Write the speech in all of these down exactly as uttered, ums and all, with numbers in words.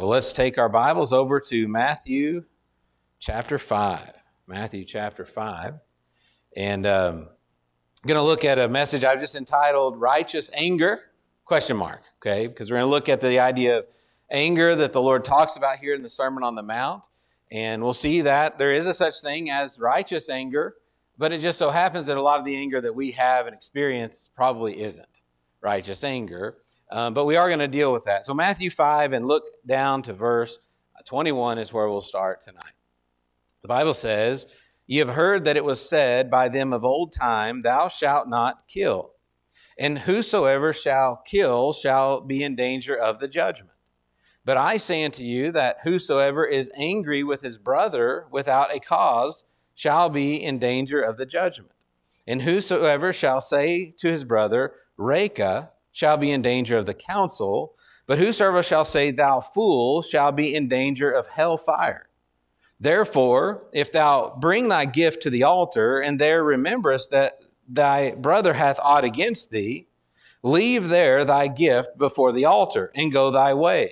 let's take our Bibles over to Matthew chapter five. Matthew chapter five. And um, I'm going to look at a message I've just entitled Righteous Anger, question mark, okay? Because we're going to look at the idea of anger that the Lord talks about here in the Sermon on the Mount. And we'll see that there is a such thing as righteous anger, but it just so happens that a lot of the anger that we have and experience probably isn't righteous anger. Um, but we are going to deal with that. So Matthew five, and look down to verse twenty-one is where we'll start tonight. The Bible says, "Ye have heard that it was said by them of old time, Thou shalt not kill. And whosoever shall kill shall be in danger of the judgment. But I say unto you that whosoever is angry with his brother without a cause shall be in danger of the judgment. And whosoever shall say to his brother, Reka, shall be in danger of the council. But whosoever shall say, Thou fool, shall be in danger of hell fire. Therefore, if thou bring thy gift to the altar, and there rememberest that thy brother hath aught against thee, leave there thy gift before the altar, and go thy way.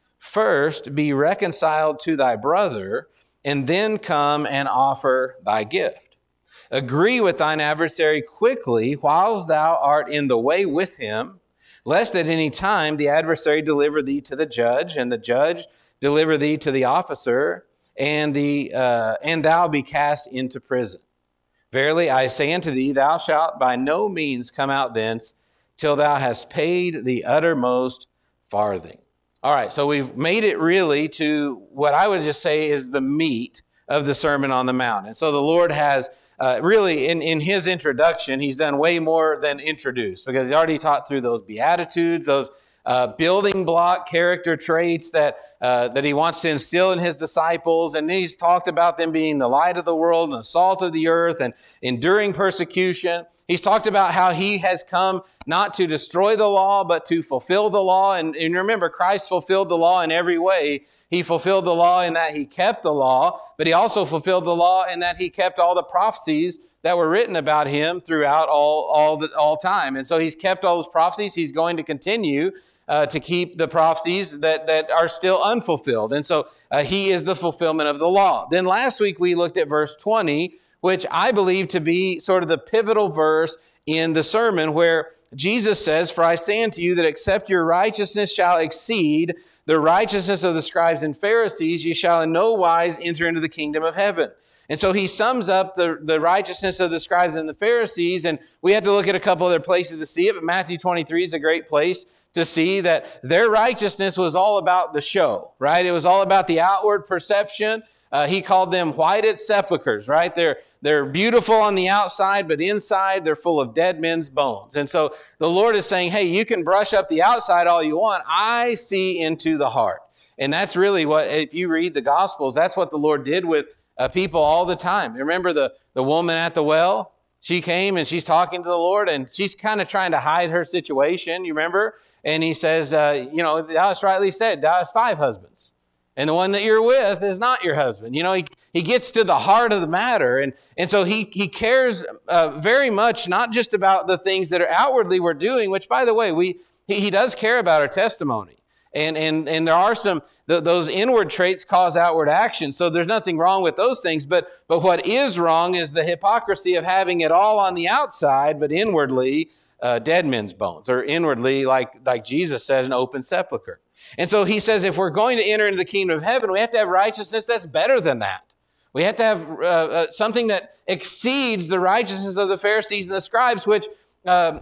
First be reconciled to thy brother, and then come and offer thy gift. Agree with thine adversary quickly, whiles thou art in the way with him, lest at any time the adversary deliver thee to the judge, and the judge deliver thee to the officer, and the uh, and thou be cast into prison. Verily I say unto thee, thou shalt by no means come out thence, till thou hast paid the uttermost farthing." All right, so we've made it really to what I would just say is the meat of the Sermon on the Mount. And so the Lord has uh, really, in, in his introduction, he's done way more than introduce, because he's already taught through those Beatitudes, those uh, building block character traits that uh, that he wants to instill in his disciples. And he's talked about them being the light of the world and the salt of the earth and enduring persecution. He's talked about how he has come not to destroy the law, but to fulfill the law. And, and remember, Christ fulfilled the law in every way. He fulfilled the law in that he kept the law, but he also fulfilled the law in that he kept all the prophecies that were written about him throughout all, all, the, all time. And so he's kept all those prophecies. He's going to continue uh, to keep the prophecies that, that are still unfulfilled. And so uh, he is the fulfillment of the law. Then last week we looked at verse twenty, which I believe to be sort of the pivotal verse in the sermon, where Jesus says, "For I say unto you that except your righteousness shall exceed the righteousness of the scribes and Pharisees, ye shall in no wise enter into the kingdom of heaven." And so he sums up the, the righteousness of the scribes and the Pharisees, and we had to look at a couple other places to see it, but Matthew twenty-three is a great place to see that their righteousness was all about the show, right? It was all about the outward perception. Uh, he called them whited sepulchres, right? They're, they're beautiful on the outside, but inside they're full of dead men's bones. And so the Lord is saying, hey, you can brush up the outside all you want. I see into the heart. And that's really what, if you read the Gospels, that's what the Lord did with uh, people all the time. Remember the, the woman at the well? She came and she's talking to the Lord, and she's kind of trying to hide her situation, you remember? And he says, uh, you know, thou hast rightly said, thou hast five husbands, and the one that you're with is not your husband. You know, he, he gets to the heart of the matter. And, and so he, he cares uh, very much, not just about the things that are outwardly we're doing, which, by the way, we he, he does care about our testimony. And, and, and there are some, th- those inward traits cause outward action. So there's nothing wrong with those things. But, but what is wrong is the hypocrisy of having it all on the outside, but inwardly uh, dead men's bones, or inwardly, like, like Jesus said, an open sepulcher. And so he says, if we're going to enter into the kingdom of heaven, we have to have righteousness that's better than that. We have to have uh, uh, something that exceeds the righteousness of the Pharisees and the scribes, which, uh,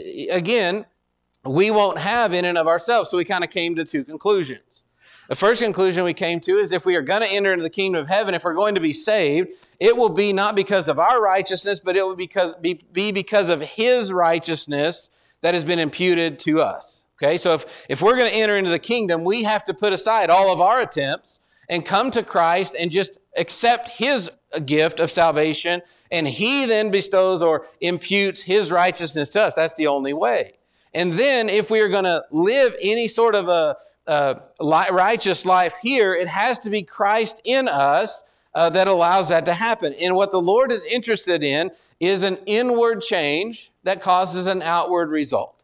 again, we won't have in and of ourselves. So we kind of came to two conclusions. The first conclusion we came to is if we are going to enter into the kingdom of heaven, if we're going to be saved, it will be not because of our righteousness, but it will because, be, be because of his righteousness that has been imputed to us. Okay, so if, if we're going to enter into the kingdom, we have to put aside all of our attempts and come to Christ and just accept his gift of salvation, and he then bestows or imputes his righteousness to us. That's the only way. And then if we are going to live any sort of a, a righteous life here, it has to be Christ in us uh, that allows that to happen. And what the Lord is interested in is an inward change that causes an outward result.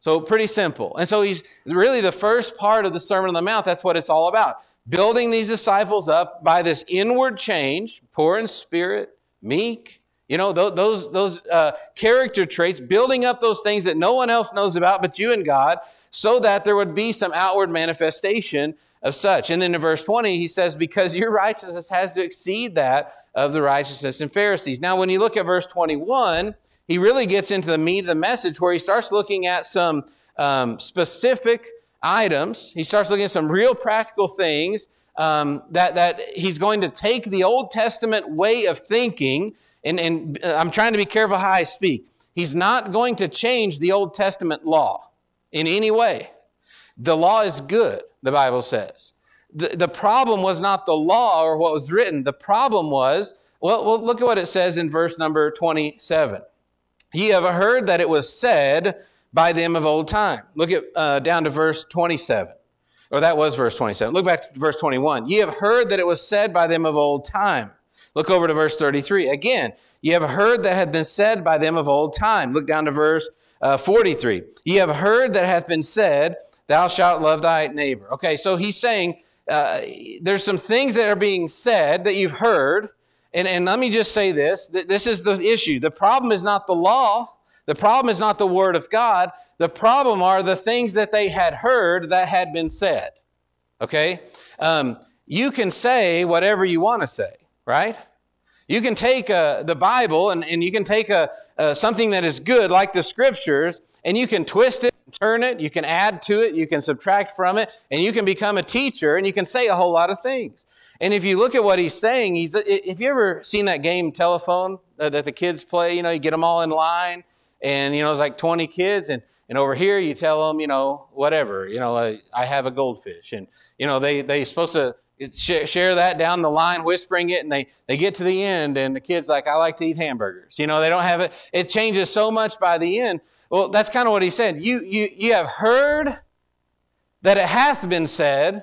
So pretty simple. And so he's really the first part of the Sermon on the Mount. That's what it's all about. Building these disciples up by this inward change, poor in spirit, meek, you know, those, those, those uh, character traits, building up those things that no one else knows about but you and God, so that there would be some outward manifestation of such. And then in verse twenty, he says, because your righteousness has to exceed that of the righteousness and Pharisees. Now, when you look at verse twenty-one, he really gets into the meat of the message where he starts looking at some um, specific items. He starts looking at some real practical things um, that, that he's going to take the Old Testament way of thinking, and, and I'm trying to be careful how I speak. He's not going to change the Old Testament law in any way. The law is good, the Bible says. The, the problem was not the law or what was written. The problem was, well, well, look at what it says in verse number twenty-seven. Ye have heard that it was said by them of old time. Look at uh, down to verse twenty-seven. Or that was verse twenty-seven. Look back to verse twenty-one. Ye have heard that it was said by them of old time. Look over to verse thirty-three. Again, ye have heard that had been said by them of old time. Look down to verse uh, forty-three. Ye have heard that hath been said, thou shalt love thy neighbor. Okay, so he's saying uh, there's some things that are being said that you've heard. And, and let me just say this. This is the issue. The problem is not the law. The problem is not the Word of God. The problem are the things that they had heard that had been said. Okay? Um, you can say whatever you want to say, right? You can take uh, the Bible and, and you can take a, uh, something that is good, like the Scriptures, and you can twist it, turn it, you can add to it, you can subtract from it, and you can become a teacher, and you can say a whole lot of things. And if you look at what he's saying, he's, if you ever seen that game Telephone uh, that the kids play, you know, you get them all in line, and, you know, it's like twenty kids, and, and over here you tell them, you know, whatever, you know, uh, I have a goldfish. And, you know, they, they're supposed to sh- share that down the line, whispering it, and they, they get to the end, and the kid's like, I like to eat hamburgers. You know, they don't have it. It changes so much by the end. Well, that's kind of what he said. You, you, you have heard that it hath been said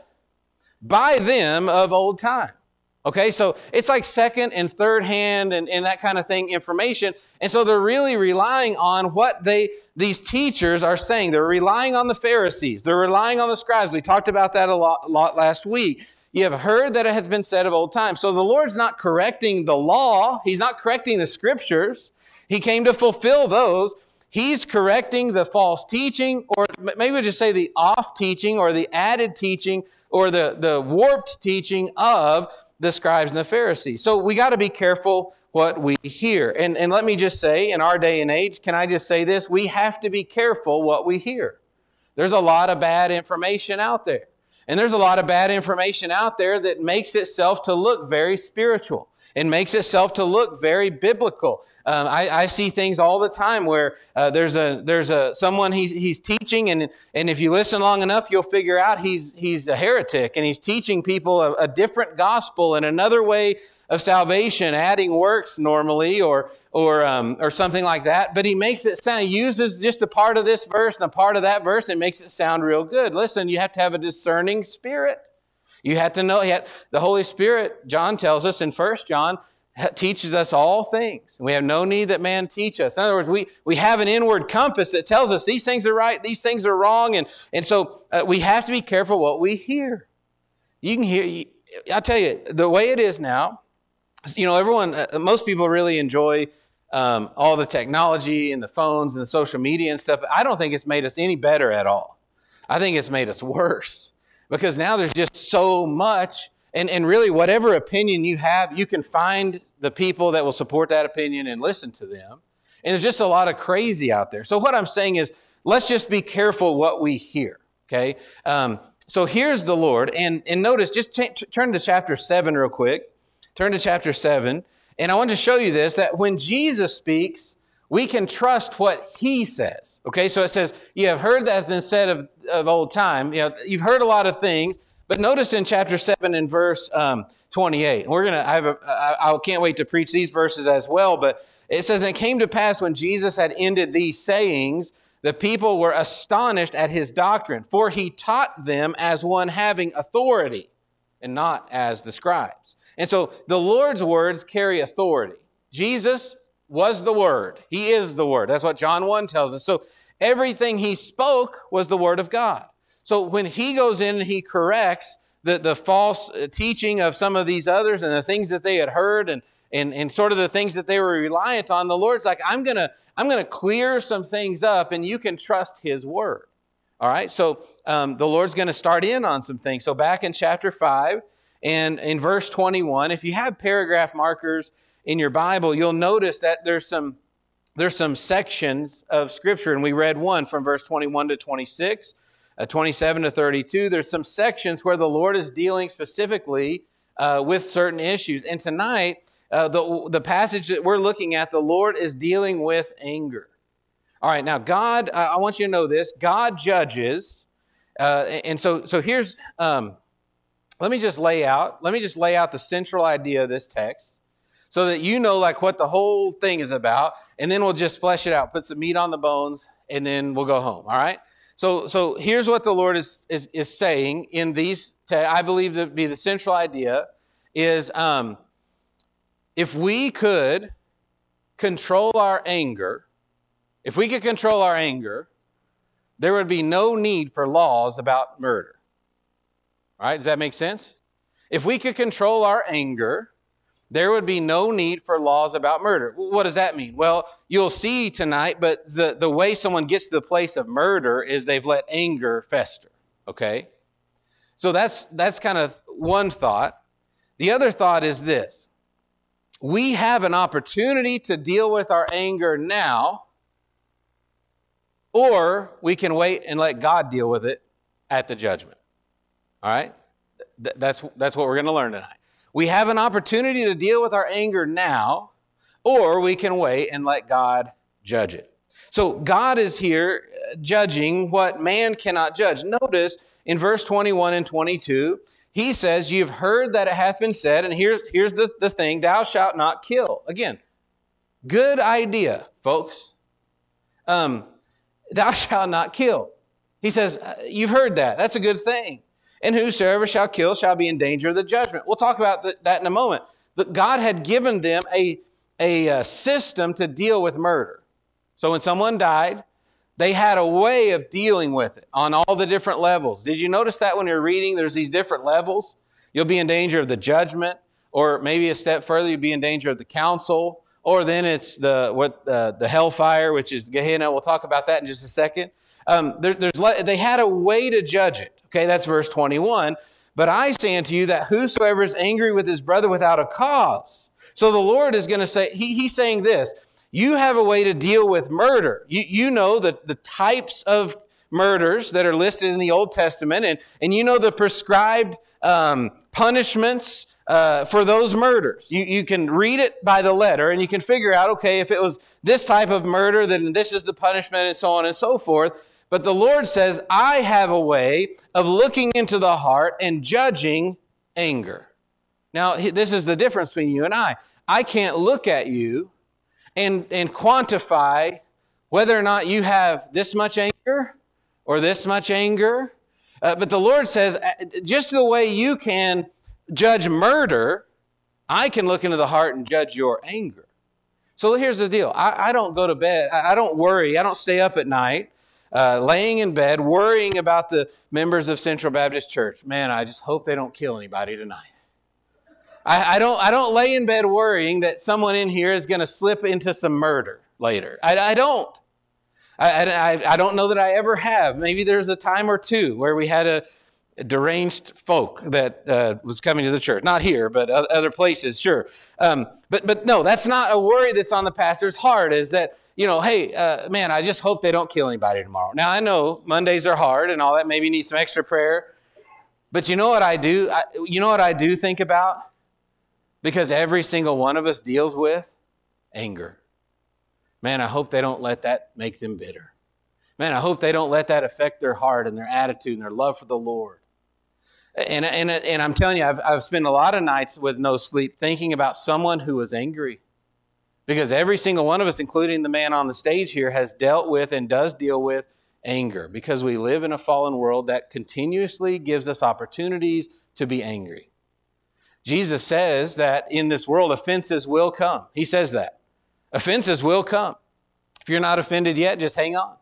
by them of old time. Okay, so it's like second and third hand and, and that kind of thing information. And so they're really relying on what they these teachers are saying. They're relying on the Pharisees. They're relying on the scribes. We talked about that a lot, a lot last week. You have heard that it hath been said of old time. So the Lord's not correcting the law. He's not correcting the Scriptures. He came to fulfill those. He's correcting the false teaching, or maybe we'll just say the off teaching or the added teaching or the, the warped teaching of the scribes and the Pharisees. So we got to be careful what we hear. And, and let me just say, in our day and age, can I just say this? We have to be careful what we hear. There's a lot of bad information out there. And there's a lot of bad information out there that makes itself to look very spiritual. It makes itself to look very biblical. Um, I, I see things all the time where uh, there's a there's a someone he's he's teaching, and and if you listen long enough, you'll figure out he's he's a heretic, and he's teaching people a, a different gospel and another way of salvation, adding works normally, or or um, or something like that. But he makes it sound, he uses just a part of this verse and a part of that verse, and makes it sound real good. Listen, you have to have a discerning spirit. You have to know, have, the Holy Spirit, John tells us in First John, teaches us all things. We have no need that man teach us. In other words, we, we have an inward compass that tells us these things are right, these things are wrong. And, and so uh, we have to be careful what we hear. You can hear, you, I'll tell you, the way it is now, you know, everyone, uh, most people really enjoy um, all the technology and the phones and the social media and stuff. I don't think it's made us any better at all. I think it's made us worse. Because now there's just so much, and, and really whatever opinion you have, you can find the people that will support that opinion and listen to them. And there's just a lot of crazy out there. So what I'm saying is, let's just be careful what we hear, okay? Um, so here's the Lord, and, and notice, just t- turn to chapter seven real quick. Turn to chapter seven, and I want to show you this, that when Jesus speaks, we can trust what He says. Okay, so it says, you have heard that has been said of, of old time. You know, you've heard a lot of things, but notice in chapter seven and verse um, twenty-eight. We're gonna. I have. A, I, I can't wait to preach these verses as well. But it says, and it came to pass when Jesus had ended these sayings, the people were astonished at His doctrine, for He taught them as one having authority, and not as the scribes. And so the Lord's words carry authority. Jesus was the Word. He is the Word. That's what John one tells us. So everything he spoke was the word of God. So when he goes in and he corrects the, the false teaching of some of these others and the things that they had heard and, and, and sort of the things that they were reliant on, the Lord's like, I'm going to I'm going to clear some things up and you can trust his word. All right, so um, the Lord's going to start in on some things. So back in chapter five and in verse twenty-one, if you have paragraph markers in your Bible, you'll notice that there's some there's some sections of Scripture, and we read one from verse twenty-one to twenty-six, uh, twenty-seven to thirty-two. There's some sections where the Lord is dealing specifically uh, with certain issues. And tonight, uh, the, the passage that we're looking at, the Lord is dealing with anger. All right, now God, uh, I want you to know this, God judges, uh, and so so here's, um, let me just lay out, let me just lay out the central idea of this text so that you know like what the whole thing is about, and then we'll just flesh it out, put some meat on the bones, and then we'll go home, all right? So so here's what the Lord is, is, is saying in these, te- I believe to be the central idea, is um, if we could control our anger, If we could control our anger, there would be no need for laws about murder. All right, does that make sense? If we could control our anger, there would be no need for laws about murder. What does that mean? Well, you'll see tonight, but the, the way someone gets to the place of murder is they've let anger fester, okay? So that's, that's kind of one thought. The other thought is this. We have an opportunity to deal with our anger now, or we can wait and let God deal with it at the judgment. All right? Th- that's, that's what we're going to learn tonight. We have an opportunity to deal with our anger now, or we can wait and let God judge it. So God is here judging what man cannot judge. Notice in verse twenty-one and twenty-two, he says, you've heard that it hath been said, and here's, here's the, the thing, thou shalt not kill. Again, good idea, folks. Um, Thou shalt not kill. He says, you've heard that. That's a good thing. And whosoever shall kill shall be in danger of the judgment. We'll talk about that in a moment. But God had given them a, a system to deal with murder. So when someone died, they had a way of dealing with it on all the different levels. Did you notice that when you're reading, there's these different levels? You'll be in danger of the judgment, or maybe a step further, you'll be in danger of the council. Or then it's the what uh, the hellfire, which is Gehenna. We'll talk about that in just a second. Um, there, there's they had a way to judge it. Okay, that's verse twenty-one. But I say unto you that whosoever is angry with his brother without a cause. So the Lord is going to say, he, he's saying this. You have a way to deal with murder. You, you know the, the types of murders that are listed in the Old Testament, and, and you know the prescribed um, punishments Uh, for those murders. You, you can read it by the letter and you can figure out, okay, if it was this type of murder, then this is the punishment and so on and so forth. But the Lord says, I have a way of looking into the heart and judging anger. Now, this is the difference between you and I. I can't look at you and, and quantify whether or not you have this much anger or this much anger. Uh, but the Lord says, just the way you can judge murder, I can look into the heart and judge your anger. So here's the deal. I, I don't go to bed. I, I don't worry. I don't stay up at night uh, laying in bed worrying about the members of Central Baptist Church. Man, I just hope they don't kill anybody tonight. I, I don't I don't lay in bed worrying that someone in here is going to slip into some murder later. I, I don't. I, I, I don't know that I ever have. Maybe there's a time or two where we had a deranged folk that uh, was coming to the church. Not here, but other places, sure. Um, but but no, that's not a worry that's on the pastor's heart, is that, you know, hey, uh, man, I just hope they don't kill anybody tomorrow. Now, I know Mondays are hard and all that, maybe need some extra prayer. But you know what I do? I, you know what I do think about? Because every single one of us deals with anger. Man, I hope they don't let that make them bitter. Man, I hope they don't let that affect their heart and their attitude and their love for the Lord. And, and, and I'm telling you, I've, I've spent a lot of nights with no sleep thinking about someone who was angry. Because every single one of us, including the man on the stage here, has dealt with and does deal with anger. Because we live in a fallen world that continuously gives us opportunities to be angry. Jesus says that in this world, offenses will come. He says that. Offenses will come. If you're not offended yet, just hang on.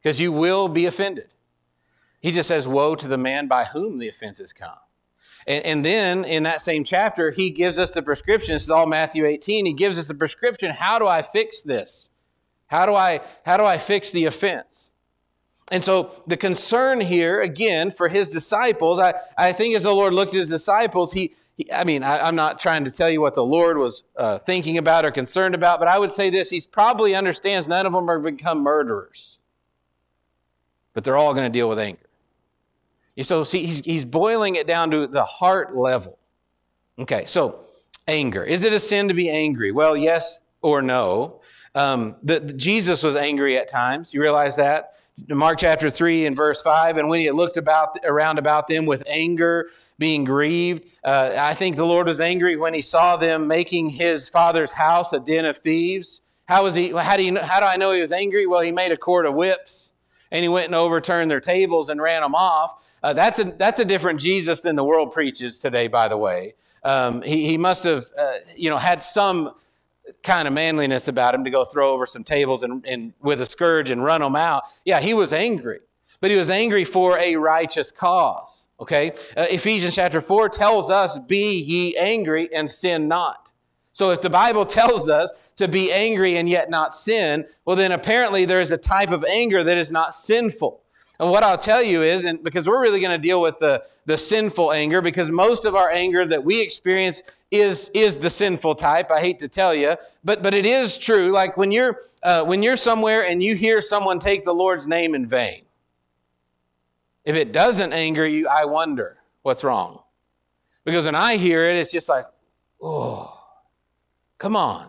because you will be offended. He just says, woe to the man by whom the offenses come. And, and then in that same chapter, he gives us the prescription. This is all Matthew eighteen. He gives us the prescription. How do I fix this? How do I, how do I fix the offense? And so the concern here, again, for his disciples, I, I think as the Lord looked at his disciples, he, he I mean, I, I'm not trying to tell you what the Lord was uh, thinking about or concerned about, but I would say this, he probably understands none of them are become murderers. But they're all going to deal with anger. So see, he's, he's boiling it down to the heart level. Okay, so anger. Is it a sin to be angry? Well, yes or no. Um, the, the, Jesus was angry at times. You realize that? Mark chapter three and verse five, and when he had looked about around about them with anger, being grieved, uh, I think the Lord was angry when he saw them making his Father's house a den of thieves. How was he? How do you know, how do I know he was angry? Well, he made a cord of whips, and he went and overturned their tables and ran them off. Uh, that's a that's a different Jesus than the world preaches today, by the way. Um, he, he must have, uh, you know, had some kind of manliness about him to go throw over some tables and, and with a scourge and run them out. Yeah, he was angry, but he was angry for a righteous cause. Okay, uh, Ephesians chapter four tells us, "Be ye angry and sin not." So if the Bible tells us to be angry and yet not sin, well, then apparently there is a type of anger that is not sinful. And what I'll tell you is, and because we're really going to deal with the, the sinful anger, because most of our anger that we experience is, is the sinful type. I hate to tell you, but, but it is true. Like when you're, uh, when you're somewhere and you hear someone take the Lord's name in vain, if it doesn't anger you, I wonder what's wrong. Because when I hear it, it's just like, oh, come on.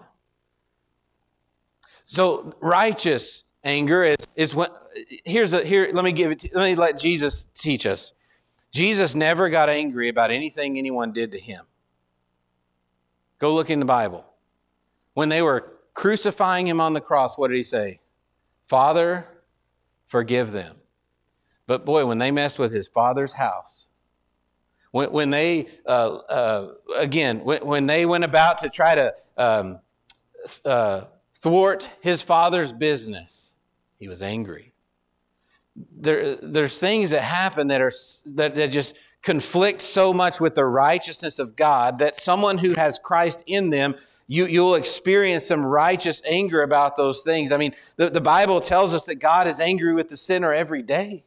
So righteous anger is, is when, here's a, here, let me give it, let me let Jesus teach us. Jesus never got angry about anything anyone did to him. Go look in the Bible. When they were crucifying him on the cross, what did he say? Father, forgive them. But boy, when they messed with his Father's house, when, when they, uh, uh, again, when, when they went about to try to um, uh, thwart his Father's business, he was angry. There, there's things that happen that are that, that just conflict so much with the righteousness of God that someone who has Christ in them, you, you'll experience some righteous anger about those things. I mean, the, the Bible tells us that God is angry with the sinner every day.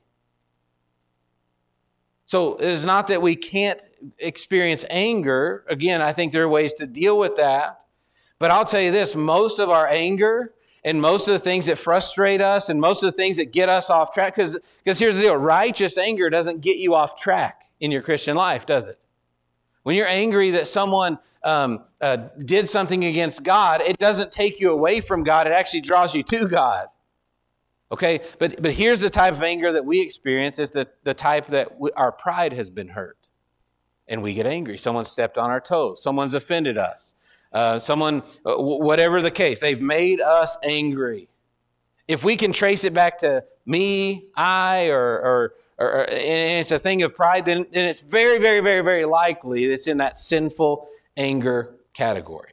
So it is not that we can't experience anger. Again, I think there are ways to deal with that. But I'll tell you this, most of our anger and most of the things that frustrate us and most of the things that get us off track, because because here's the deal, righteous anger doesn't get you off track in your Christian life, does it? When you're angry that someone um, uh, did something against God, it doesn't take you away from God. It actually draws you to God. Okay, but but here's the type of anger that we experience is the, the type that we, our pride has been hurt. And we get angry. Someone stepped on our toes. Someone's offended us. Uh, someone, uh, whatever the case, they've made us angry. If we can trace it back to me, I, or, or, or and it's a thing of pride, then, then it's very, very, very, very likely it's in that sinful anger category.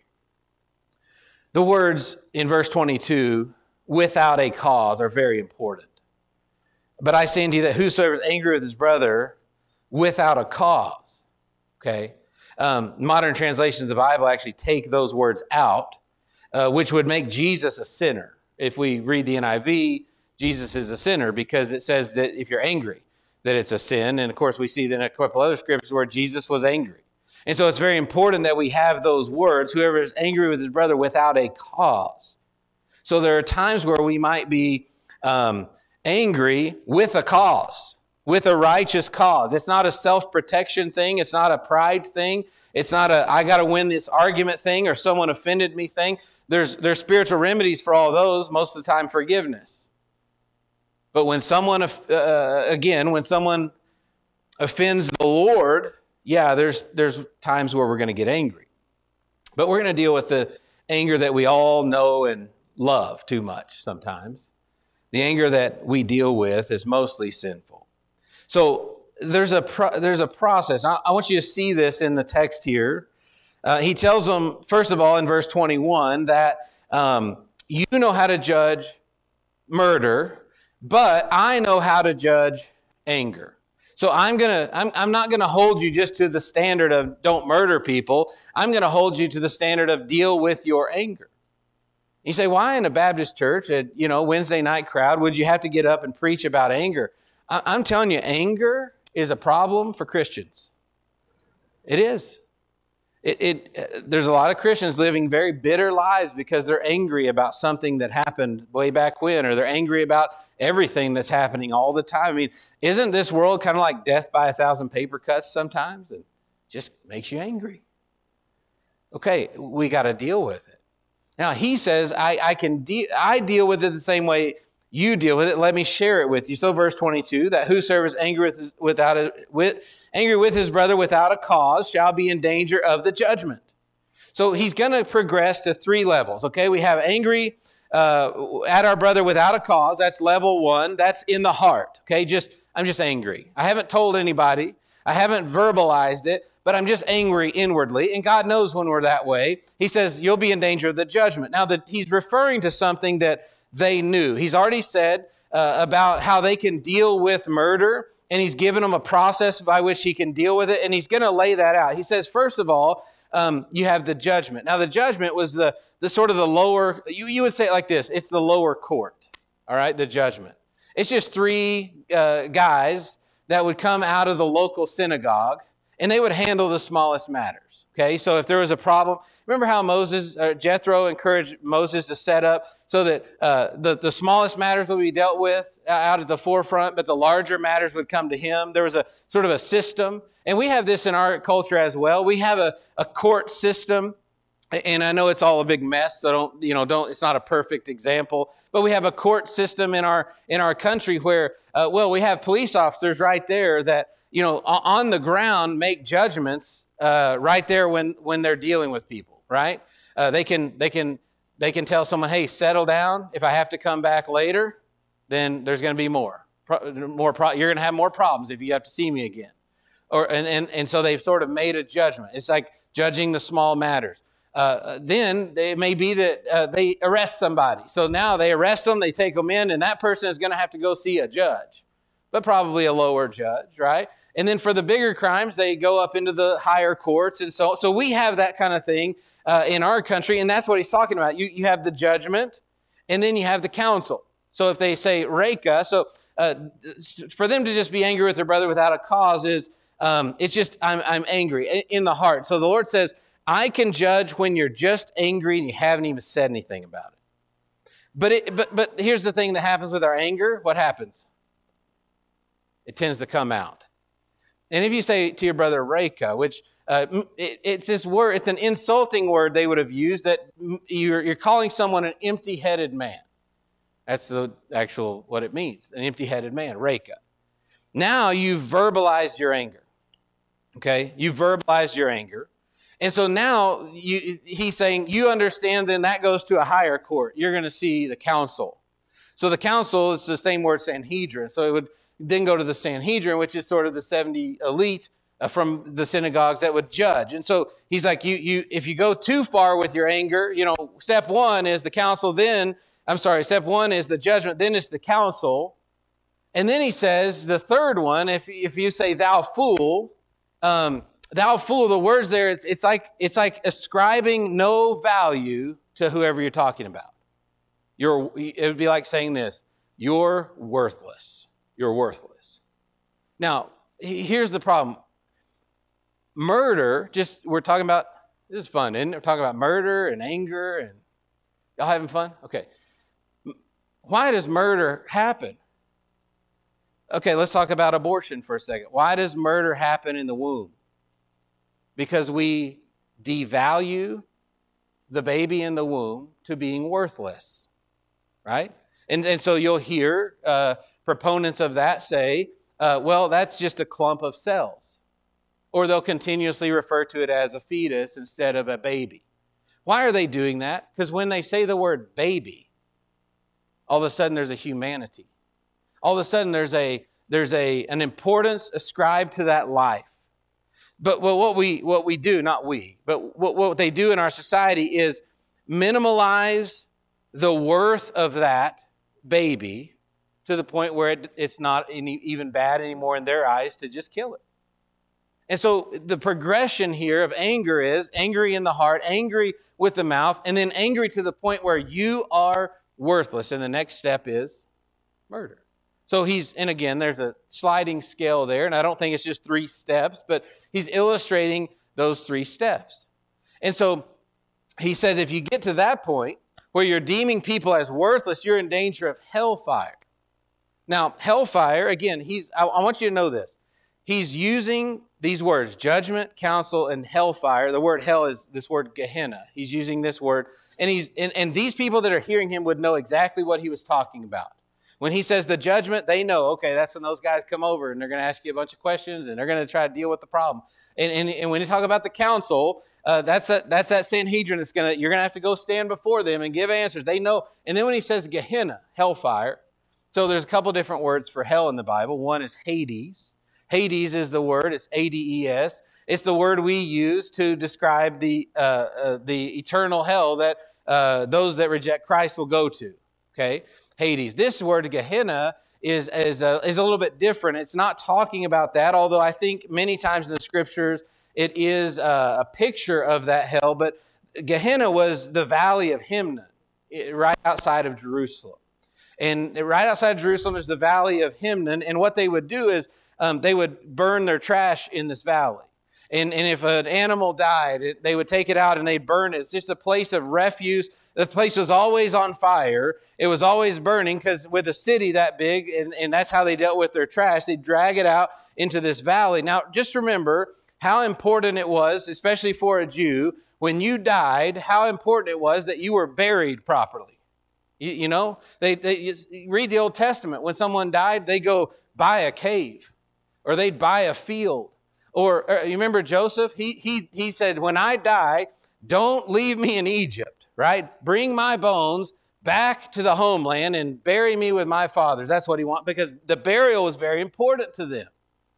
The words in verse twenty-two, without a cause, are very important. But I say unto you that whosoever is angry with his brother without a cause, okay? Um, modern translations of the Bible actually take those words out, uh, which would make Jesus a sinner. If we read the N I V, Jesus is a sinner because it says that if you're angry, that it's a sin. And of course, we see then a couple other scriptures where Jesus was angry. And so it's very important that we have those words, whoever is angry with his brother without a cause. So there are times where we might be um, angry with a cause. With a righteous cause. It's not a self-protection thing. It's not a pride thing. It's not a, I got to win this argument thing or someone offended me thing. There's, there's spiritual remedies for all those, most of the time forgiveness. But when someone, uh, again, when someone offends the Lord, yeah, there's, there's times where we're going to get angry. But we're going to deal with the anger that we all know and love too much sometimes. The anger that we deal with is mostly sinful. So there's a pro- there's a process. I, I want you to see this in the text here. Uh, he tells them, first of all, in verse twenty-one, that um, you know how to judge murder. but I know how to judge anger. So I'm gonna, I'm, I'm not gonna hold you just to the standard of don't murder people. I'm gonna hold you to the standard of deal with your anger. You say, why in a Baptist church at, you know, Wednesday night crowd would you have to get up and preach about anger? I, I'm telling you, anger is a problem for Christians. It is. It, it, there's a lot of Christians living very bitter lives because they're angry about something that happened way back when, or they're angry about everything that's happening all the time. I mean, isn't this world kind of like death by a thousand paper cuts sometimes? It just makes you angry. Okay, we got to deal with it. Now, he says, I, I can de- I deal with it the same way you deal with it. Let me share it with you. So verse twenty-two, that whosoever is angry with his, without a, with, angry with his brother without a cause shall be in danger of the judgment. So he's going to progress to three levels. Okay, we have angry uh, at our brother without a cause. That's level one. That's in the heart. Okay, just I'm just angry. I haven't told anybody. I haven't verbalized it, but I'm just angry inwardly. And God knows when we're that way. He says, you'll be in danger of the judgment. Now, that he's referring to something that they knew. He's already said uh, about how they can deal with murder, and he's given them a process by which he can deal with it, and he's going to lay that out. He says, first of all, um, you have the judgment. Now, the judgment was the, the sort of the lower, you, you would say it like this, it's the lower court, all right, the judgment. It's just three uh, guys that would come out of the local synagogue, and they would handle the smallest matters, okay? So if there was a problem, remember how Moses, uh, Jethro encouraged Moses to set up so that uh, the, the smallest matters would be dealt with out at the forefront, but the larger matters would come to him. There was a sort of a system. And we have this in our culture as well. We have a, a court system. And I know it's all a big mess, so don't, you know, don't, it's not a perfect example. But we have a court system in our in our country where, uh, well, we have police officers right there that, you know, on the ground make judgments uh, right there when, when they're dealing with people, right? Uh, they can they can They can tell someone, hey, settle down. If I have to come back later, then there's going to be more. more pro- you're going to have more problems if you have to see me again. Or and, and, and so they've sort of made a judgment. It's like judging the small matters. Uh, then it may be that uh, they arrest somebody. So now they arrest them, they take them in, and that person is going to have to go see a judge, but probably a lower judge, right? And then for the bigger crimes, they go up into the higher courts. And so, so we have that kind of thing Uh, in our country, and that's what he's talking about. You, you have the judgment, and then you have the counsel. So if they say reka, so uh, for them to just be angry with their brother without a cause is, um, it's just, I'm, I'm angry in the heart. So the Lord says, I can judge when you're just angry and you haven't even said anything about it. But, it, but, but here's the thing that happens with our anger. What happens? It tends to come out. And if you say to your brother reka, which Uh, it, it's this word, it's an insulting word they would have used, that you're, you're calling someone an empty-headed man. That's the actual, what it means, an empty-headed man, reka. Now you've verbalized your anger, okay? You've verbalized your anger. And so now you, he's saying, you understand, then that goes to a higher court. You're going to see the council. So the council is the same word, Sanhedrin. So it would then go to the Sanhedrin, which is sort of the seventy elite Uh, from the synagogues that would judge. And so he's like, you, you, if you go too far with your anger, you know, step one is the counsel, then, I'm sorry, step one is the judgment, then it's the counsel. And then he says, the third one, if, if you say, thou fool, um, thou fool, the words there, it's, it's like, it's like ascribing no value to whoever you're talking about. You're, it would be like saying this, you're worthless. You're worthless. Now, here's the problem. Murder, just, we're talking about, this is fun, isn't it? We're talking about murder and anger, and y'all having fun? Okay. Why does murder happen? Okay, let's talk about abortion for a second. Why does murder happen in the womb? Because we devalue the baby in the womb to being worthless, right? And, and so you'll hear uh, proponents of that say, uh, well, that's just a clump of cells. Or they'll continuously refer to it as a fetus instead of a baby. Why are they doing that? Because when they say the word baby, all of a sudden there's a humanity. All of a sudden there's a there's a an importance ascribed to that life. But well, what we what we do, not we, but what, what they do in our society is minimalize the worth of that baby to the point where it, it's not any, even bad anymore in their eyes to just kill it. And so the progression here of anger is angry in the heart, angry with the mouth, and then angry to the point where you are worthless. And the next step is murder. So he's, and again, there's a sliding scale there, and I don't think it's just three steps, but he's illustrating those three steps. And so he says if you get to that point where you're deeming people as worthless, you're in danger of hellfire. Now, hellfire, again, he's, I, I want you to know this. He's using these words, judgment, counsel, and hellfire. The word hell is this word Gehenna. He's using this word. And he's and, and these people that are hearing him would know exactly what he was talking about. When he says the judgment, they know, okay, that's when those guys come over and they're going to ask you a bunch of questions and they're going to try to deal with the problem. And, and, and when you talk about the counsel, uh, that's, a, that's that Sanhedrin that's going to, you're going to have to go stand before them and give answers. They know. And then when he says Gehenna, hellfire, so there's a couple different words for hell in the Bible. One is Hades. Hades is the word. It's A D E S. It's the word we use to describe the uh, uh, the eternal hell that uh, those that reject Christ will go to. Okay, Hades. This word Gehenna is is a, is a little bit different. It's not talking about that, although I think many times in the scriptures it is a, a picture of that hell. But Gehenna was the valley of Hinnom, right outside of Jerusalem. And right outside Jerusalem is the valley of Hinnom. And what they would do is um, they would burn their trash in this valley. And, and if an animal died, it, they would take it out and they'd burn it. It's just a place of refuse. The place was always on fire. It was always burning because with a city that big, and, and that's how they dealt with their trash, they'd drag it out into this valley. Now, just remember how important it was, especially for a Jew, when you died, how important it was that you were buried properly. You, you know, they, they you read the Old Testament. When someone died, they go buy a cave or they'd buy a field. Or, or you remember Joseph? He, he, he said, when I die, don't leave me in Egypt, right? Bring my bones back to the homeland and bury me with my fathers. That's what he wanted because the burial was very important to them.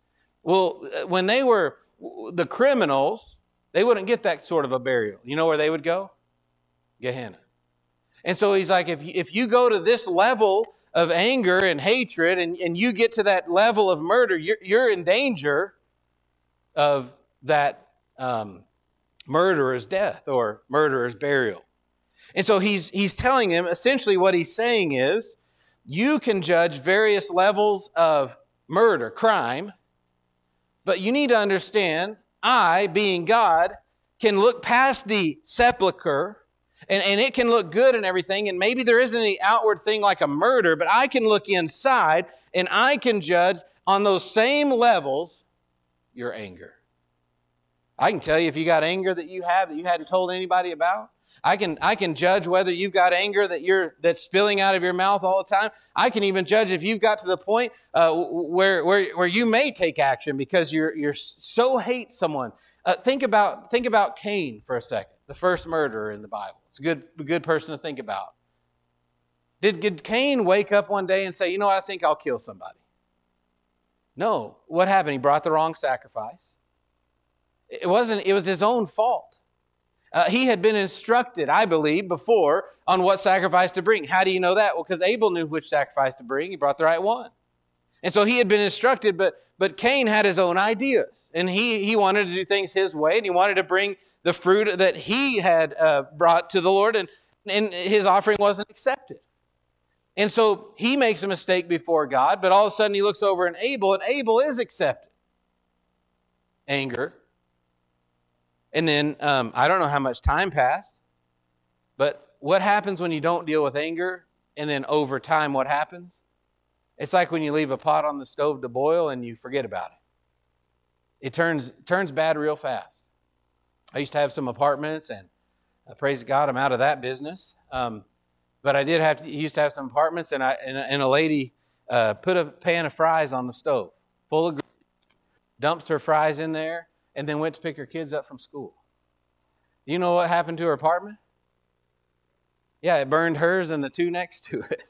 Well, when they were the criminals, they wouldn't get that sort of a burial. You know where they would go? Gehenna. And so he's like, if you, if you go to this level of anger and hatred and, and you get to that level of murder, you're, you're in danger of that um, murderer's death or murderer's burial. And so he's, he's telling him, essentially what he's saying is, you can judge various levels of murder, crime, but you need to understand, I, being God, can look past the sepulcher. And, and it can look good and everything, and maybe there isn't any outward thing like a murder, but I can look inside, and I can judge on those same levels your anger. I can tell you if you got anger that you have that you hadn't told anybody about. I can, I can judge whether you've got anger that you're that's spilling out of your mouth all the time. I can even judge if you've got to the point uh, where, where, where you may take action because you're, you're so hate someone. Uh, think about, think about Cain for a second. The first murderer in the Bible. It's a good, a good person to think about. Did, did Cain wake up one day and say, you know what, I think I'll kill somebody? No. What happened? He brought the wrong sacrifice. It wasn't, it was his own fault. Uh, he had been instructed, I believe, before on what sacrifice to bring. How do you know that? Well, because Abel knew which sacrifice to bring. He brought the right one. And so he had been instructed, but but Cain had his own ideas. And he, he wanted to do things his way, and he wanted to bring the fruit that he had uh, brought to the Lord, and, and his offering wasn't accepted. And so he makes a mistake before God, but all of a sudden he looks over at Abel, and Abel is accepted. Anger. And then, um, I don't know how much time passed, but what happens when you don't deal with anger, and then over time what happens? It's like when you leave a pot on the stove to boil and you forget about it. It turns, turns bad real fast. I used to have some apartments, and uh, praise God, I'm out of that business. Um, but I did have to, used to have some apartments, and, I, and, and a lady uh, put a pan of fries on the stove, full of grease, dumped her fries in there, and then went to pick her kids up from school. Do you know what happened to her apartment? Yeah, it burned hers and the two next to it.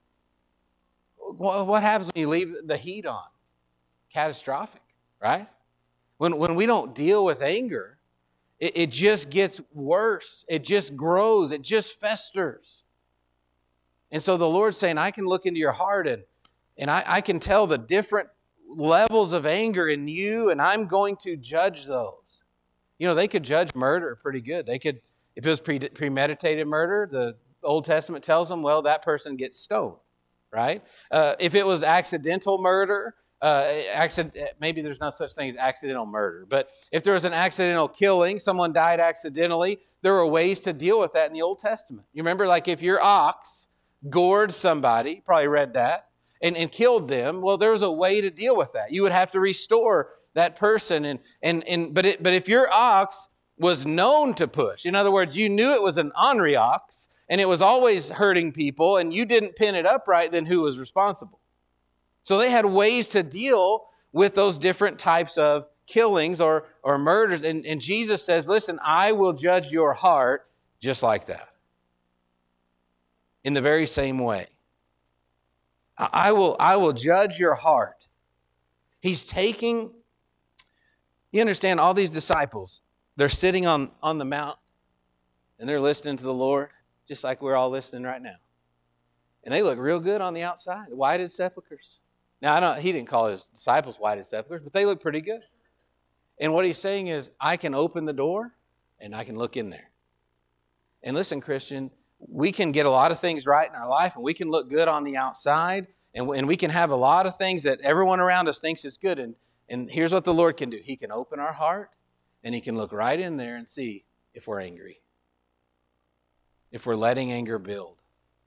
What happens when you leave the heat on? Catastrophic, right? When, when we don't deal with anger, it, it just gets worse. It just grows. It just festers. And so the Lord's saying, I can look into your heart, and And I, I can tell the different levels of anger in you, and I'm going to judge those. You know, they could judge murder pretty good. They could, if it was pre- premeditated murder, the Old Testament tells them, well, that person gets stoned, right? Uh, if it was accidental murder, uh, accident, maybe there's no such thing as accidental murder, but if there was an accidental killing, someone died accidentally, there were ways to deal with that in the Old Testament. You remember, like if your ox gored somebody, probably read that, and, and killed them, well, there was a way to deal with that. You would have to restore that person. And, and, and, but, it, but if your ox was known to push, in other words, you knew it was an ornery ox, and it was always hurting people, and you didn't pin it up right, then who was responsible? So they had ways to deal with those different types of killings or, or murders. And, and Jesus says, listen, I will judge your heart just like that. In the very same way. I will, I will judge your heart. He's taking, you understand, all these disciples, they're sitting on, on the mount, and they're listening to the Lord, just like we're all listening right now. And they look real good on the outside, whited sepulchres. Now, I don't, he didn't call his disciples whited sepulchres, but they look pretty good. And what he's saying is, I can open the door, and I can look in there. And listen, Christian, we can get a lot of things right in our life, and we can look good on the outside, and, and we can have a lot of things that everyone around us thinks is good. And, and here's what the Lord can do. He can open our heart, and he can look right in there and see if we're angry, if we're letting anger build.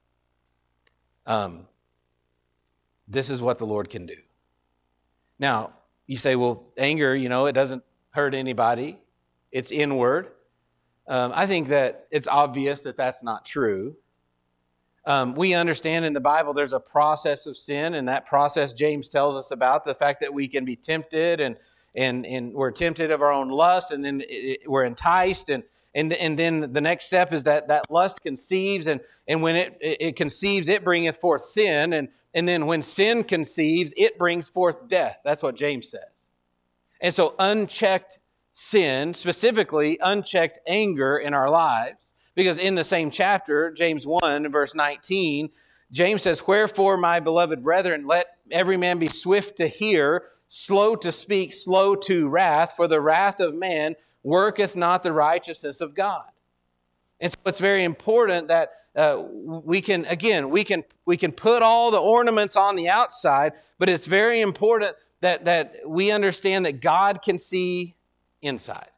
Um, this is what the Lord can do. Now, you say, well, anger, you know, it doesn't hurt anybody. It's inward. Um, I think that it's obvious that that's not true. Um, we understand in the Bible there's a process of sin, and that process James tells us about, the fact that we can be tempted, and and and we're tempted of our own lust, and then it, we're enticed, and and and then the next step is that that lust conceives, and and when it it conceives, it bringeth forth sin, and and then when sin conceives, it brings forth death. That's what James says. And so unchecked sin, specifically unchecked anger in our lives, because in the same chapter, James one, verse nineteen, James says, wherefore, my beloved brethren, let every man be swift to hear, slow to speak, slow to wrath, for the wrath of man worketh not the righteousness of God. And so it's very important that uh, we can, again, we can we can put all the ornaments on the outside, but it's very important that, that we understand that God can see inside.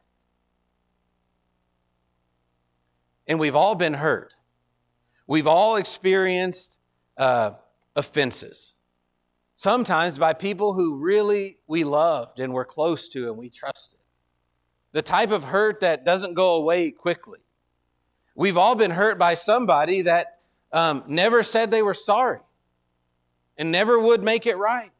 And we've all been hurt. We've all experienced uh, offenses. Sometimes by people who really we loved and were close to and we trusted. The type of hurt that doesn't go away quickly. We've all been hurt by somebody that um, never said they were sorry and never would make it right.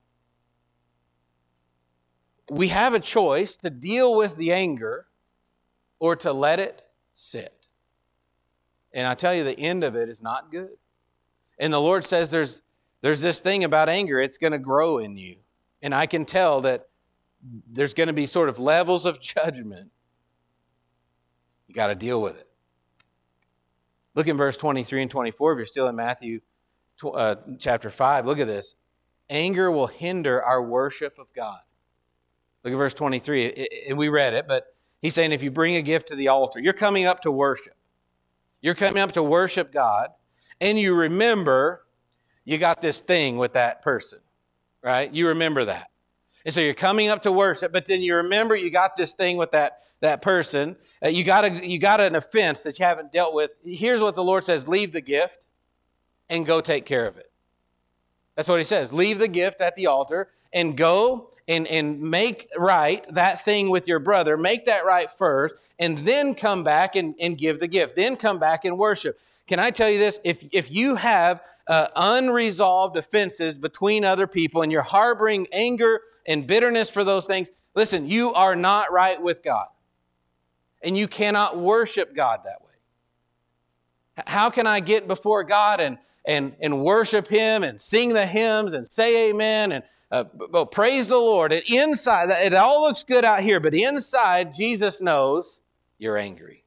We have a choice to deal with the anger or to let it sit. And I tell you, the end of it is not good. And the Lord says there's, there's this thing about anger, it's going to grow in you. And I can tell that there's going to be sort of levels of judgment. You got to deal with it. Look in verse twenty-three and twenty-four, if you're still in Matthew uh, chapter five. Look at this. Anger will hinder our worship of God. Look at verse twenty-three. And we read it, but he's saying if you bring a gift to the altar, you're coming up to worship. You're coming up to worship God, and you remember you got this thing with that person, right? You remember that. And so you're coming up to worship, but then you remember you got this thing with that, that person. Uh, you got a, you got an offense that you haven't dealt with. Here's what the Lord says. Leave the gift and go take care of it. That's what he says. Leave the gift at the altar and go and, and make right that thing with your brother. Make that right first, and then come back and, and give the gift. Then come back and worship. Can I tell you this? If, if you have uh, unresolved offenses between other people and you're harboring anger and bitterness for those things, listen, you are not right with God. And you cannot worship God that way. How can I get before God and and and worship Him and sing the hymns and say amen and uh, well, praise the Lord? And inside, it all looks good out here, but inside, Jesus knows you're angry.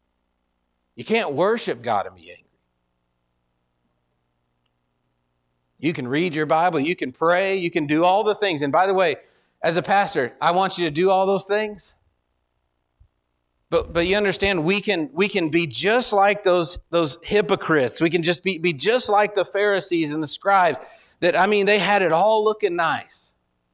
You can't worship God and be angry. You can read your Bible, you can pray, you can do all the things. And by the way, as a pastor, I want you to do all those things. But but you understand, we can we can be just like those, those hypocrites. We can just be, be just like the Pharisees and the scribes. That, I mean, they had it all looking nice.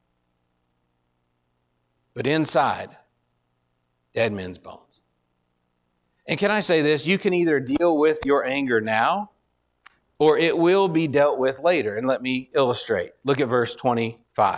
But inside, dead men's bones. And can I say this? You can either deal with your anger now, or it will be dealt with later. And let me illustrate. Look at verse twenty-five.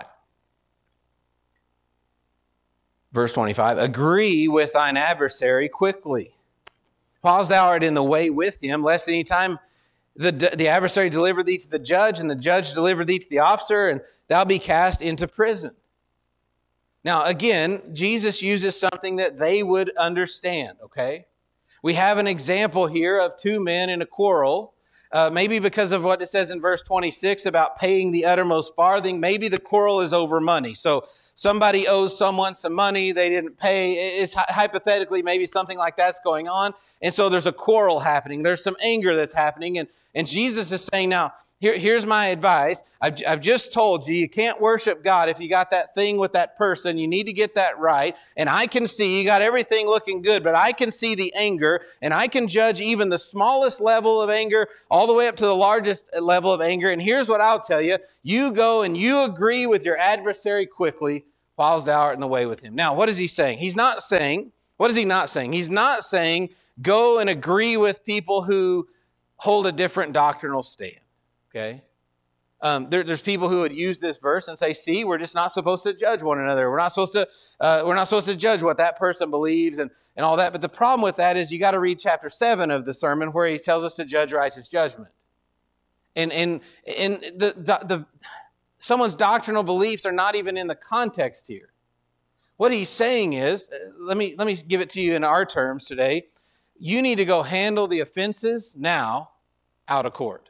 Verse twenty-five, agree with thine adversary quickly, whilst thou art in the way with him, lest any time the, the adversary deliver thee to the judge, and the judge deliver thee to the officer, and thou be cast into prison. Now, again, Jesus uses something that they would understand, okay? We have an example here of two men in a quarrel, uh, maybe because of what it says in verse twenty-six about paying the uttermost farthing. Maybe the quarrel is over money. So somebody owes someone some money, they didn't pay. It's hypothetically maybe something like that's going on. And so there's a quarrel happening. There's some anger that's happening. And, and Jesus is saying, now, here, here's my advice. I've, I've just told you, you can't worship God if you got that thing with that person. You need to get that right. And I can see you got everything looking good, but I can see the anger, and I can judge even the smallest level of anger all the way up to the largest level of anger. And here's what I'll tell you. You go and you agree with your adversary quickly, whilst thou art in the way with him. Now, what is he saying? He's not saying, what is he not saying? He's not saying go and agree with people who hold a different doctrinal stand. Okay? Um, there, there's people who would use this verse and say, see, we're just not supposed to judge one another. We're not supposed to, uh, we're not supposed to judge what that person believes and, and all that. But the problem with that is you got to read chapter seven of the sermon where he tells us to judge righteous judgment. And, and, and the, the, the someone's doctrinal beliefs are not even in the context here. What he's saying is, let me, let me give it to you in our terms today. You need to go handle the offenses now out of court.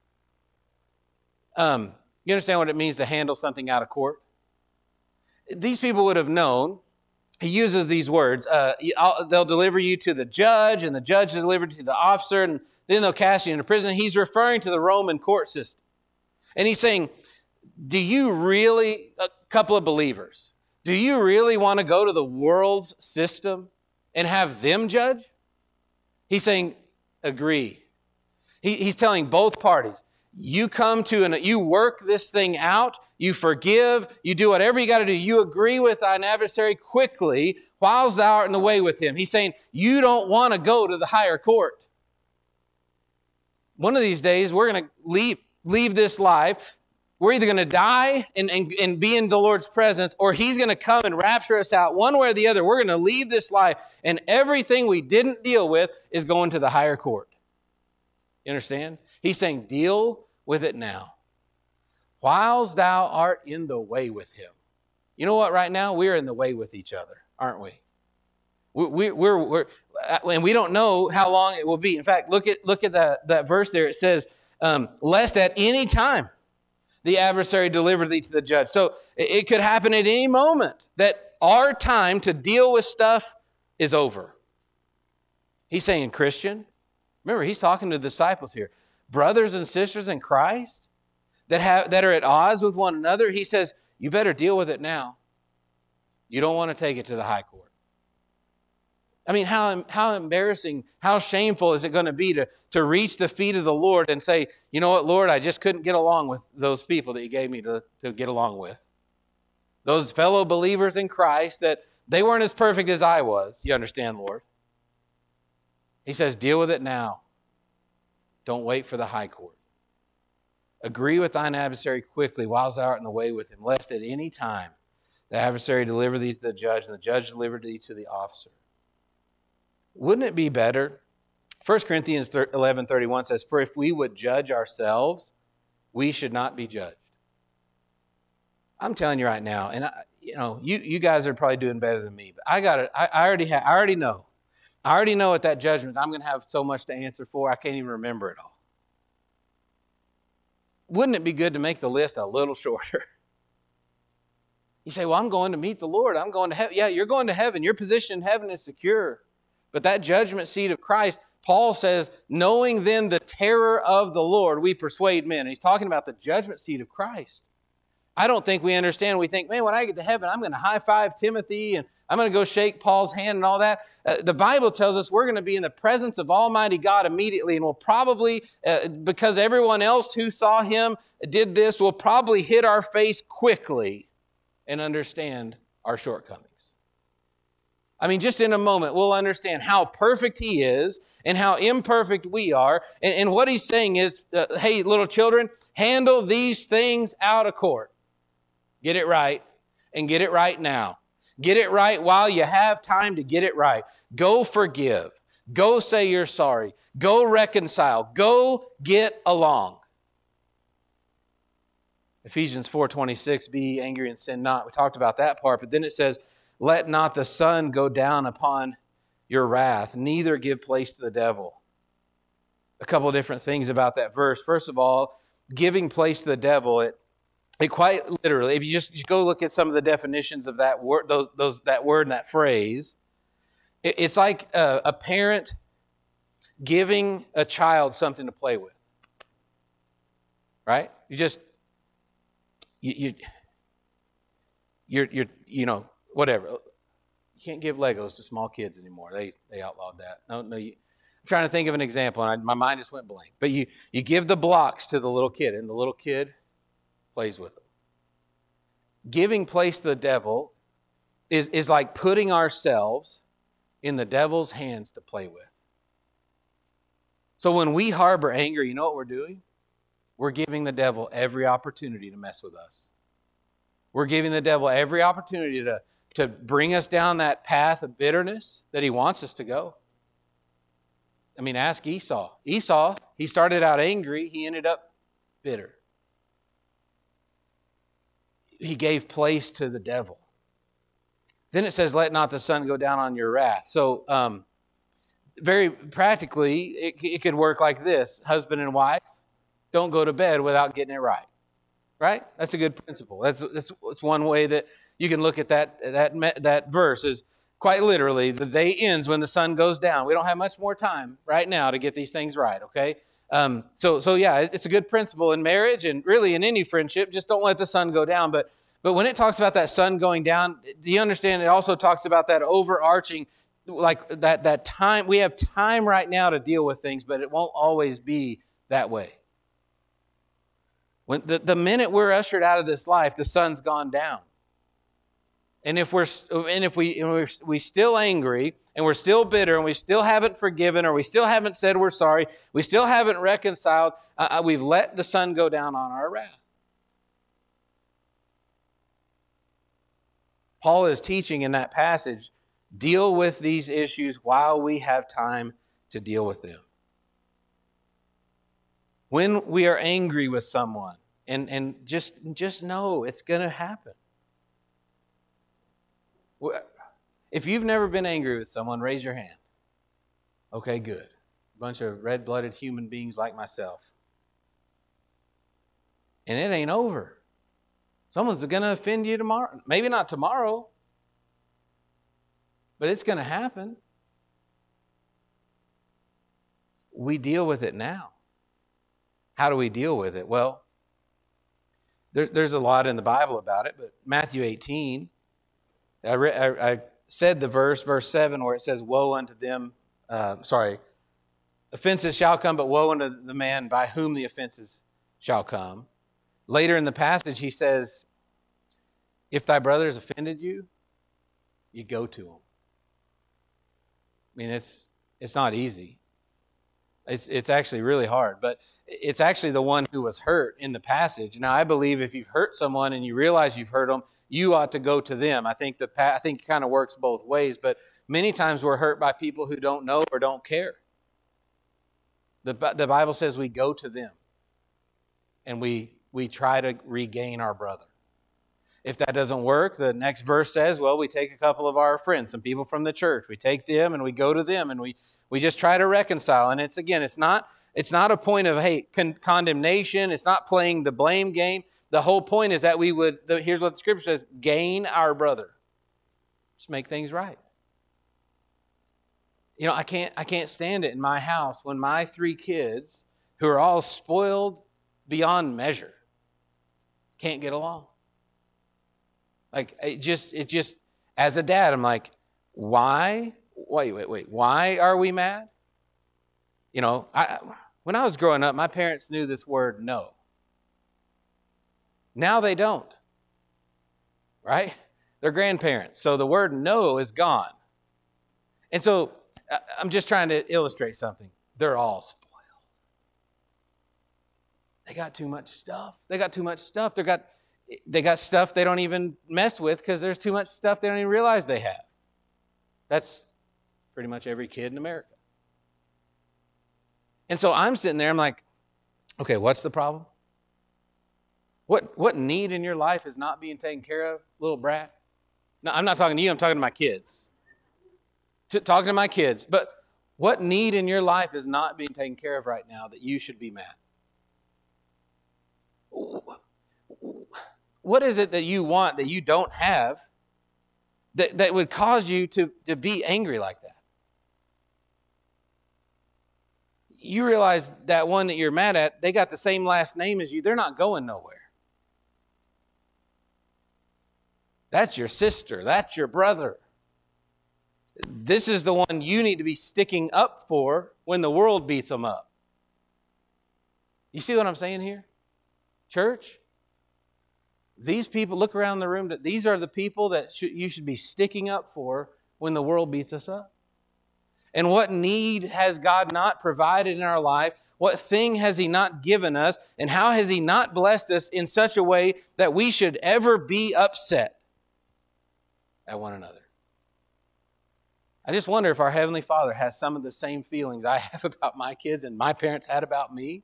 Um, you understand what it means to handle something out of court? These people would have known. He uses these words. Uh, they'll deliver you to the judge, and the judge will deliver you to the officer, and then they'll cast you into prison. He's referring to the Roman court system. And he's saying, do you really, a couple of believers, do you really want to go to the world's system and have them judge? He's saying, agree. He, he's telling both parties, you come to and you work this thing out, you forgive, you do whatever you got to do. You agree with thine adversary quickly, whilst thou art in the way with him. He's saying, you don't want to go to the higher court. One of these days, we're going to leave, leave this life. We're either going to die and, and, and be in the Lord's presence, or he's going to come and rapture us out. One way or the other, we're going to leave this life, and everything we didn't deal with is going to the higher court. You understand? He's saying, deal with it now, whilst thou art in the way with him. You know what? Right now, we're in the way with each other, aren't we? we, we we're, we're, and we don't know how long it will be. In fact, look at look at that, that verse there. It says, um, lest at any time the adversary deliver thee to the judge. So it, it could happen at any moment that our time to deal with stuff is over. He's saying, Christian, remember, he's talking to the disciples here. Brothers and sisters in Christ that have that are at odds with one another, he says, you better deal with it now. You don't want to take it to the high court. I mean, how, how embarrassing, how shameful is it going to be to, to reach the feet of the Lord and say, you know what, Lord, I just couldn't get along with those people that you gave me to, to get along with. Those fellow believers in Christ that they weren't as perfect as I was. You understand, Lord? He says, deal with it now. Don't wait for the high court. Agree with thine adversary quickly, whilst thou art in the way with him, lest at any time the adversary deliver thee to the judge, and the judge deliver thee to the officer. Wouldn't it be better? First Corinthians eleven thirty-one says, for if we would judge ourselves, we should not be judged. I'm telling you right now, and I, you know, you, you guys are probably doing better than me, but I got it. I, I already have, I already know. I already know at that judgment, I'm going to have so much to answer for, I can't even remember it all. Wouldn't it be good to make the list a little shorter? You say, well, I'm going to meet the Lord. I'm going to heaven. Yeah, you're going to heaven. Your position in heaven is secure. But that judgment seat of Christ, Paul says, knowing then the terror of the Lord, we persuade men. And he's talking about the judgment seat of Christ. I don't think we understand. We think, man, when I get to heaven, I'm going to high-five Timothy and I'm going to go shake Paul's hand and all that. Uh, the Bible tells us we're going to be in the presence of Almighty God immediately, and we'll probably, uh, because everyone else who saw him did this, will probably hit our face quickly and understand our shortcomings. I mean, just in a moment, we'll understand how perfect he is and how imperfect we are. And, and what he's saying is, uh, hey, little children, handle these things out of court. Get it right, and get it right now. Get it right while you have time to get it right. Go forgive. Go say you're sorry. Go reconcile. Go get along. Ephesians four twenty-six, be angry and sin not. We talked about that part, but then it says, let not the sun go down upon your wrath, neither give place to the devil. A couple of different things about that verse. First of all, giving place to the devil, it It quite literally, if you just, just go look at some of the definitions of that word, those, those, that word and that phrase, it, it's like a, a parent giving a child something to play with. Right? You just, you, you, you're, you're, you know, whatever. You can't give Legos to small kids anymore. They, they outlawed that. No, no. You, I'm trying to think of an example, and I, my mind just went blank. But you, you give the blocks to the little kid, and the little kid plays with them. Giving place to the devil is, is like putting ourselves in the devil's hands to play with. So when we harbor anger, you know what we're doing? We're giving the devil every opportunity to mess with us. We're giving the devil every opportunity to, to bring us down that path of bitterness that he wants us to go. I mean, ask Esau. Esau, he started out angry. He ended up bitter. He gave place to the devil. Then it says, let not the sun go down on your wrath. So um, very practically, it, it could work like this. Husband and wife, don't go to bed without getting it right. Right? That's a good principle. That's, that's, that's one way that you can look at that, that, that verse is quite literally, the day ends when the sun goes down. We don't have much more time right now to get these things right, okay? Um, so, so yeah, it's a good principle in marriage and really in any friendship. Just don't let the sun go down. But, but when it talks about that sun going down, do you understand? It also talks about that overarching, like that, that time. We have time right now to deal with things, but it won't always be that way. When the, the minute we're ushered out of this life, the sun's gone down. And if we're and if we and we're we still angry and we're still bitter and we still haven't forgiven or we still haven't said we're sorry, we still haven't reconciled, uh, we've let the sun go down on our wrath. Paul is teaching in that passage, deal with these issues while we have time to deal with them. When we are angry with someone, and, and just, just know it's going to happen. If you've never been angry with someone, raise your hand. Okay, good. A bunch of red-blooded human beings like myself. And it ain't over. Someone's going to offend you tomorrow. Maybe not tomorrow, but it's going to happen. We deal with it now. How do we deal with it? Well, there, there's a lot in the Bible about it, but Matthew eighteen, I, re, I, I said the verse, verse seven, where it says, woe unto them, uh, sorry, offenses shall come, but woe unto the man by whom the offenses shall come. Later in the passage, he says, if thy brother has offended you, you go to him. I mean, it's it's not easy. It's, it's actually really hard, but it's actually the one who was hurt in the passage. Now, I believe if you've hurt someone and you realize you've hurt them, you ought to go to them. I think the I think it kind of works both ways, but many times we're hurt by people who don't know or don't care. The, the Bible says we go to them and we, we try to regain our brother. If that doesn't work, the next verse says, well, we take a couple of our friends, some people from the church. We take them and we go to them and we We just try to reconcile. And it's, again, it's not, it's not a point of, hey, con- condemnation. It's not playing the blame game. The whole point is that we would, the, here's what the scripture says, gain our brother. Just make things right. You know, I can't, I can't stand it in my house when my three kids, who are all spoiled beyond measure, can't get along. Like, it just, it just, as a dad, I'm like, why? Wait, wait, wait. Why are we mad? You know, I, when I was growing up, my parents knew this word no. Now they don't, right? They're grandparents. So the word no is gone. And so I'm just trying to illustrate something. They're all spoiled. They got too much stuff. They got too much stuff. They got, they got stuff they don't even mess with because there's too much stuff they don't even realize they have. That's pretty much every kid in America. And so I'm sitting there, I'm like, okay, what's the problem? What, what need in your life is not being taken care of, little brat? No, I'm not talking to you, I'm talking to my kids. T- talking to my kids. But what need in your life is not being taken care of right now that you should be mad? What is it that you want that you don't have that, that would cause you to, to be angry like that? You realize that one that you're mad at, they got the same last name as you. They're not going nowhere. That's your sister. That's your brother. This is the one you need to be sticking up for when the world beats them up. You see what I'm saying here? Church? These people, look around the room. These are the people that should, you should be sticking up for when the world beats us up. And what need has God not provided in our life? What thing has He not given us? And how has He not blessed us in such a way that we should ever be upset at one another? I just wonder if our Heavenly Father has some of the same feelings I have about my kids and my parents had about me.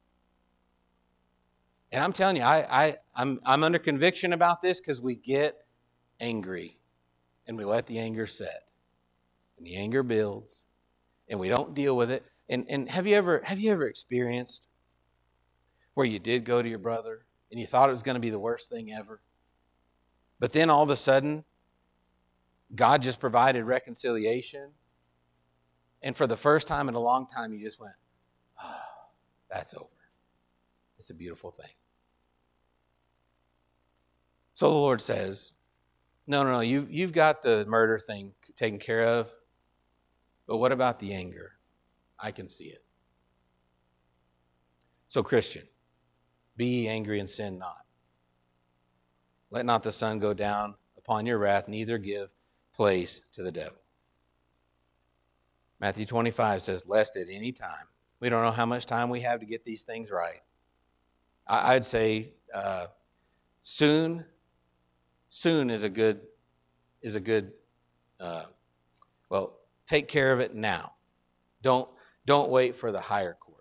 And I'm telling you, I, I, I'm, I'm under conviction about this because we get angry and we let the anger set. And the anger builds and we don't deal with it. And, and have you ever, have you ever experienced where you did go to your brother and you thought it was going to be the worst thing ever? But then all of a sudden, God just provided reconciliation. And for the first time in a long time, you just went, oh, that's over. It's a beautiful thing. So the Lord says, no, no, no, you, you've got the murder thing taken care of. But what about the anger? I can see it. So Christian, be ye angry and sin not. Let not the sun go down upon your wrath, neither give place to the devil. Matthew twenty-five says, lest at any time, we don't know how much time we have to get these things right. I'd say uh, soon, soon is a good, is a good, uh, well, take care of it now. Don't, don't wait for the higher court.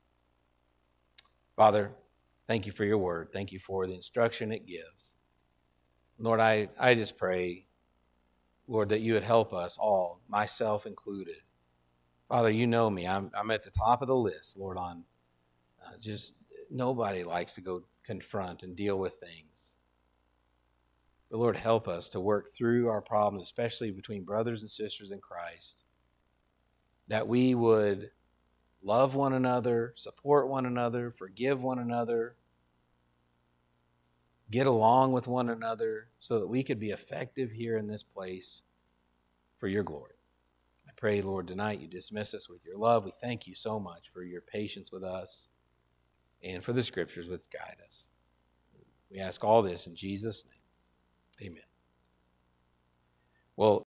Father, thank you for your word. Thank you for the instruction it gives. Lord, I, I just pray, Lord, that you would help us all, myself included. Father, you know me. I'm, I'm at the top of the list, Lord, on uh, just nobody likes to go confront and deal with things. But Lord, help us to work through our problems, especially between brothers and sisters in Christ, that we would love one another, support one another, forgive one another, get along with one another so that we could be effective here in this place for your glory. I pray, Lord, tonight you dismiss us with your love. We thank you so much for your patience with us and for the scriptures which guide us. We ask all this in Jesus' name. Amen. Well,